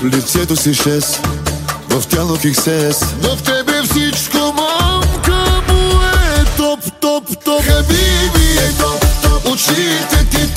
лицето си 6, в тяло XS. В тебе всичко, мамка му е топ, топ, топ. Хабиби е топ, топ. Очите ти